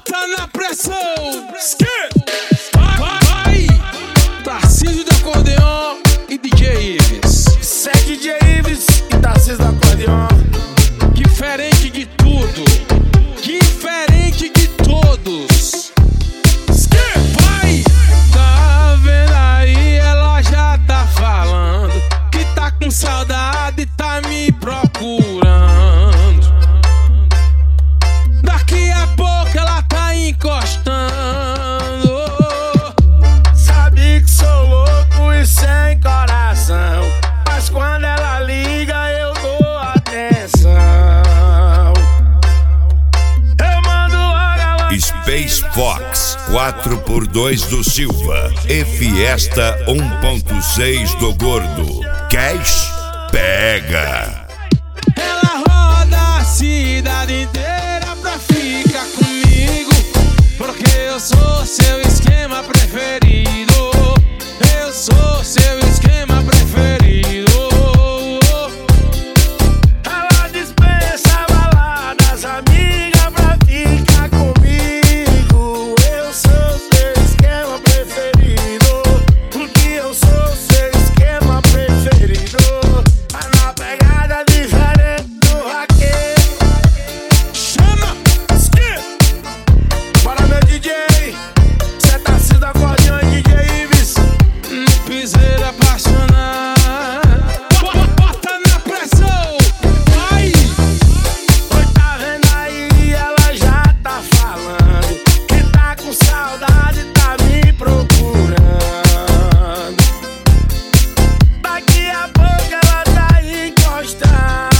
Bota na pressão. Vai. Tarcísio do acordeon e DJ Ives. Segue DJ Ives e Tarcísio do acordeon. Diferente de tudo, diferente de todos. Vai. Tá vendo aí, ela já tá falando que tá com saudade e tá me procurando. Daqui a pouco ela tá encostando. Sabe que sou louco e sem coração, mas quando ela liga eu dou atenção. Eu mando logo Space Fox 4x2 do Silva e Fiesta 1.6 do Gordo. Cash pega. Ela roda a cidade inteira pra ficar comigo, porque eu sou seu esquema preferido. Eu sou seu esquema preferido. ela dispensa baladas, amiga, pra ficar comigo. Eu sou seu esquema preferido, porque eu sou seu esquema preferido. Mas na pegada diferente do vaqueiro. Chama! Bora meu DJ, cê tá sendo acordeão e DJ Ives. No piseiro apaixonado. Bota na pressão. Vai! Oi, tá vendo aí, ela já tá falando que tá com saudade, tá me procurando. Daqui a pouco ela tá encostando.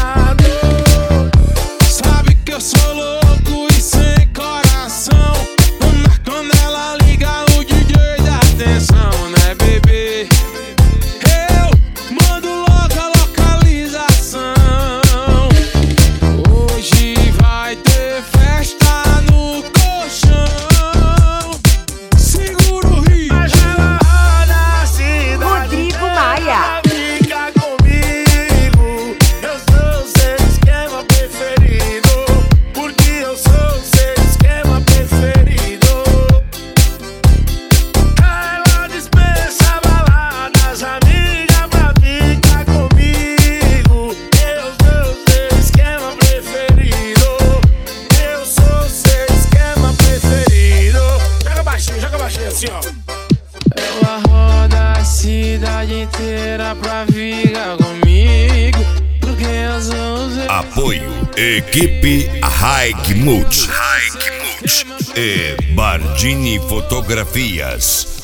Sabe que eu sou louco e sem coração, mas quando ela liga o DJ dá atenção, né, bebê? Eu mando logo a localização. Hoje vai ter festa no colchão. Segura o ritmo. Mas ela roda a cidade Rodrigo Maia. inteira, fica comigo. Eu sou seu esquema preferido, porque eu sou seu esquema preferido. Ela dispensa baladas, amiga, pra ficar comigo. Eu sou seu esquema preferido. Eu sou seu esquema preferido. Joga baixinho assim, ó. Ela roda a cidade inteira pra ficar comigo, porque eu sou seu. Apoio Equipe Hike Multi e Bardini Fotografias.